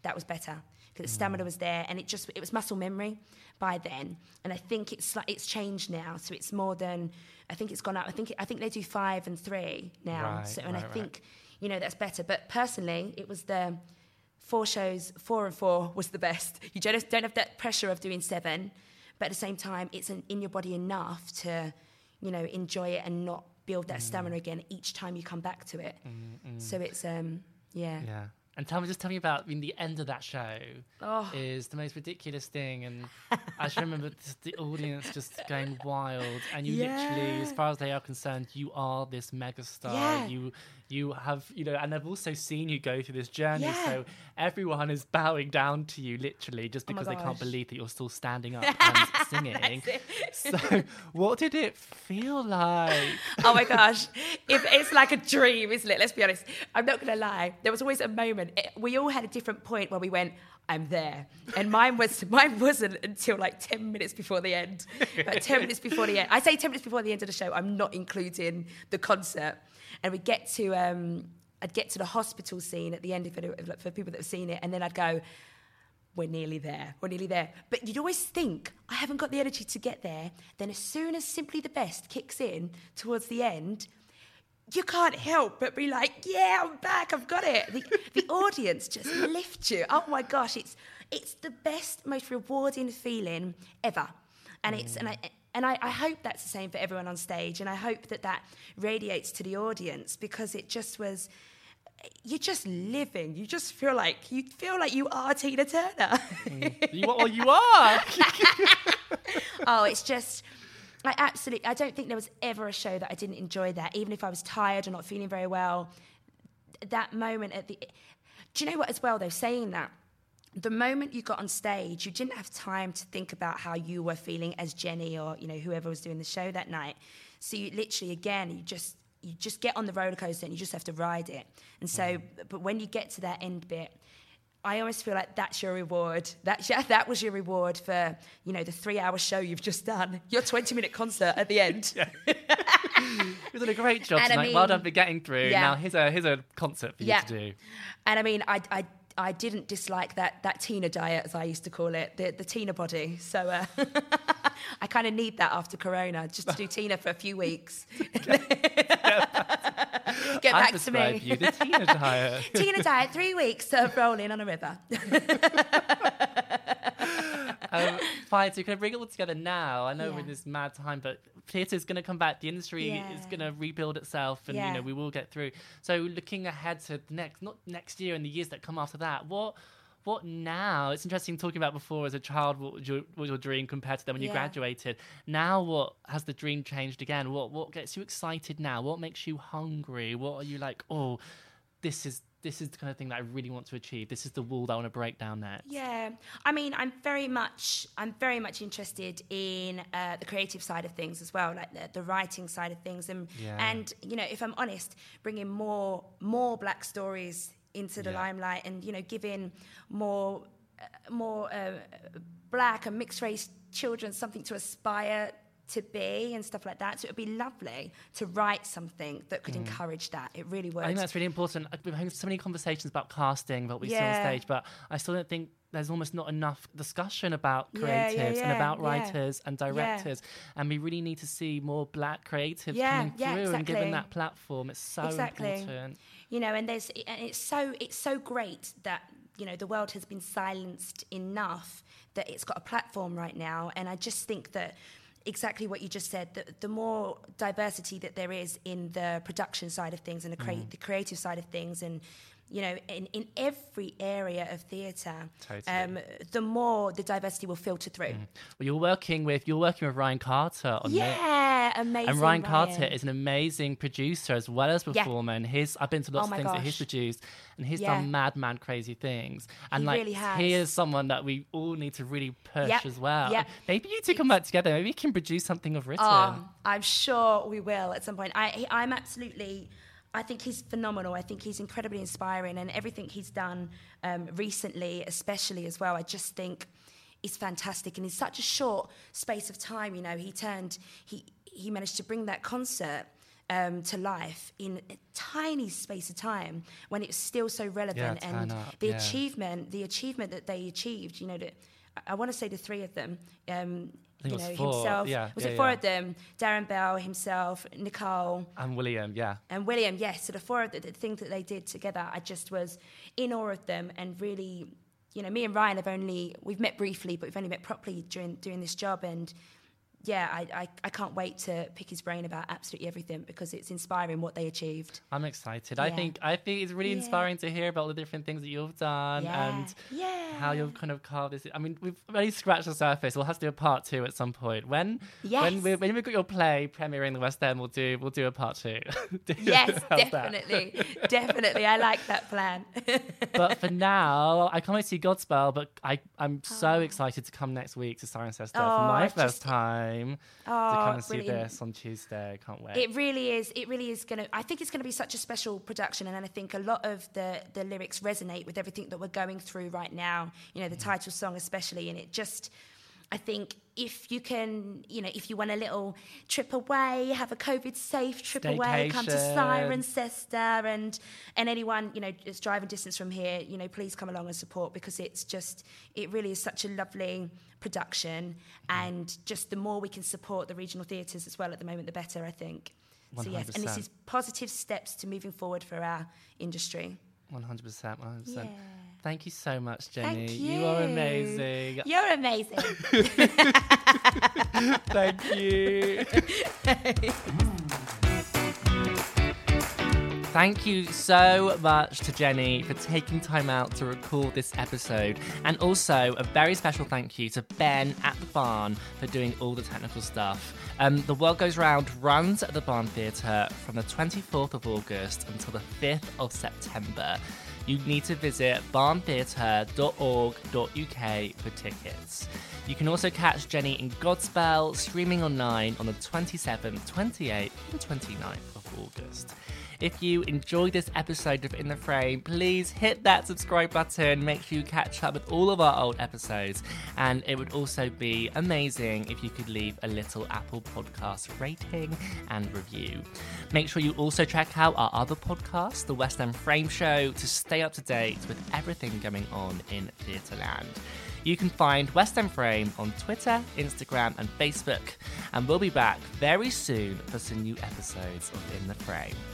that was better because the stamina was there, and it just it was muscle memory by then. And I think it's like it's changed now, so it's more than I think it's gone up. I think it, I think they do five and three now, Right, so and right, I right. think you know that's better. But personally, it was the four shows, four and four was the best. You don't don't have that pressure of doing seven, but at the same time, it's an, in your body enough to, you know, enjoy it and not build that stamina again each time you come back to it. So it's um yeah. Yeah. And tell me, just tell me about, I mean, the end of that show Oh. is the most ridiculous thing. And I just remember just the audience just going wild. And you literally, as Yeah. far as they are concerned, you are this megastar. Yeah. You you have, you know, and I've also seen you go through this journey. Yeah. So everyone is bowing down to you, literally, just Oh my because they can't gosh. believe that you're still standing up and singing. So what did it feel like? Oh my gosh, if it's like a dream, isn't it? Let's be honest. I'm not going to lie. There was always a moment. It, we all had a different point where we went, "I'm there," and mine was mine wasn't until like ten minutes before the end. Like ten minutes before the end. I say ten minutes before the end of the show. I'm not including the concert. And we get to um, I'd get to the hospital scene at the end of it for people that have seen it, and then I'd go, we're nearly there, we're nearly there. But you'd always think, I haven't got the energy to get there. Then as soon as Simply the Best kicks in towards the end, you can't help but be like, yeah, I'm back, I've got it. The, the audience just lifts you. Oh my gosh, it's it's the best, most rewarding feeling ever. And it's and I and I, I hope that's the same for everyone on stage, and I hope that that radiates to the audience, because it just was, you're just living. You just feel like you feel like you are Tina Turner. You are, you are. Oh, it's just, I absolutely, I don't think there was ever a show that I didn't enjoy that, even if I was tired or not feeling very well. That moment at the, do you know what as well though, saying that, the moment you got on stage, you didn't have time to think about how you were feeling as Jenny or, you know, whoever was doing the show that night. So you literally, again, you just, you just get on the roller coaster and you just have to ride it. And so, but when you get to that end bit, I always feel like that's your reward. That, yeah, that was your reward for, you know, the three-hour show you've just done. Your twenty-minute concert at the end. You've done a great job And I tonight. Well mean- done for getting through. Yeah. Now here's a here's a concert for you Yeah. to do. And I mean, I, I, I didn't dislike that that Tina diet, as I used to call it, the, the Tina body. So uh, I kind of need that after Corona, just to do Tina for a few weeks. Get I back to prescribe me. you the Tina diet. Tina diet, three weeks of rolling on a river. um, fine, so you're going to bring it all together now. I know we're in Yeah. this mad time, but theatre's going to come back. The industry Yeah. is going to rebuild itself, and Yeah. you know we will get through. So looking ahead to the next, not next year and the years that come after that, what what now? It's interesting talking about before as a child. What was your, what was your dream compared to then when you Yeah. graduated? Now, what has the dream changed again? What what gets you excited now? What makes you hungry? What are you like? Oh, this is. This is the kind of thing that I really want to achieve. This is the wall that I want to break down next. Yeah, I mean, I'm very much, I'm very much interested in uh, the creative side of things as well, like the, the writing side of things, and Yeah. and you know, if I'm honest, bringing more more black stories into the Yeah. limelight, and you know, giving more uh, more uh, black and mixed race children something to aspire to be and stuff like that. So it would be lovely to write something that could encourage that. It really would. I think that's really important. I've been having so many conversations about casting, what we see on Yeah. stage, but I still don't think there's almost not enough discussion about Yeah, creatives yeah, and yeah, about yeah. writers and directors. And we really need to see more black creatives Yeah, coming yeah, through and given exactly. that platform. It's so Exactly. important. You know, and there's and it's so it's so great that, you know, the world has been silenced enough that it's got a platform right now. And I just think that exactly what you just said, that the more diversity that there is in the production side of things and the, crea- the creative side of things, and you know, in, in every area of theatre, Totally. um, the more the diversity will filter through. Well, you're working with you're working with Ryan Carter on it. Yeah, amazing. And Ryan Carter is an amazing producer as well as Yeah. performer. And his I've been to lots Oh of my things that he's gosh. produced, and he's Yeah. done mad, mad, crazy things. And He like, really has. he is someone that we all need to really push Yep. as well. Yep. Maybe you two come back together. Maybe you can produce something of written. Oh, I'm sure we will at some point. I, he, I'm absolutely, I think he's phenomenal. I think he's incredibly inspiring, and everything he's done um, recently, especially as well, I just think is fantastic. And in such a short space of time, you know, he turned, he he managed to bring that concert um, to life in a tiny space of time when it's still so relevant. Yeah, and turn up, the yeah. achievement, the achievement that they achieved, you know, that I, I want to say the three of them, um, think you it know, was four, himself, yeah, was yeah, it four yeah. of them? Darren Bell, himself, Nicole, And William, yeah. and William, yes. So the four of the, the things that they did together, I just was in awe of them and really, you know, me and Ryan have only, we've met briefly, but we've only met properly during doing this job. And yeah, I, I, I can't wait to pick his brain about absolutely everything because it's inspiring what they achieved. I'm excited. I Yeah. think I think it's really Yeah. inspiring to hear about all the different things that you've done Yeah. and Yeah. how you've kind of carved this. I mean, we've only scratched the surface. We'll have to do a part two at some point. When Yes. when we when we've got your play premiering in the West End, we'll do we'll do a part two. Yes, How's that? definitely. Definitely. I like that plan. But for now, I can't wait to see Godspell. But I I'm so Oh. excited to come next week to Cirencester for Oh, my just- first time to Oh, come and see brilliant. this on Tuesday. Can't wait. It really is. It really is going to. I think it's going to be such a special production, and I think a lot of the the lyrics resonate with everything that we're going through right now. You know, the title song especially, and it just. I think if you can, you know, if you want a little trip away, have a COVID safe trip away, come to Staycation. Cirencester, and and anyone, you know, it's driving distance from here, you know, please come along and support because it's just, it really is such a lovely production, and just the more we can support the regional theatres as well at the moment, the better, I think. So yes, and this is positive steps to moving forward for our industry. one hundred percent, one hundred percent. Yeah. Thank you so much, Jenny. Thank you. are amazing. You're amazing. Thank you. Thank you so much to Jenny for taking time out to record this episode. And also a very special thank you to Ben at the Barn for doing all the technical stuff. Um, the World Goes Round runs at the Barn Theatre from the twenty-fourth of August until the fifth of September. You need to visit barn theatre dot org dot U K for tickets. You can also catch Jenny in Godspell streaming online on the twenty-seventh, twenty-eighth and twenty-ninth of August. If you enjoyed this episode of In the Frame, please hit that subscribe button. Make sure you catch up with all of our old episodes. And it would also be amazing if you could leave a little Apple Podcast rating and review. Make sure you also check out our other podcast, The West End Frame Show, to stay up to date with everything going on in Theatreland. You can find West End Frame on Twitter, Instagram and Facebook. And we'll be back very soon for some new episodes of In the Frame.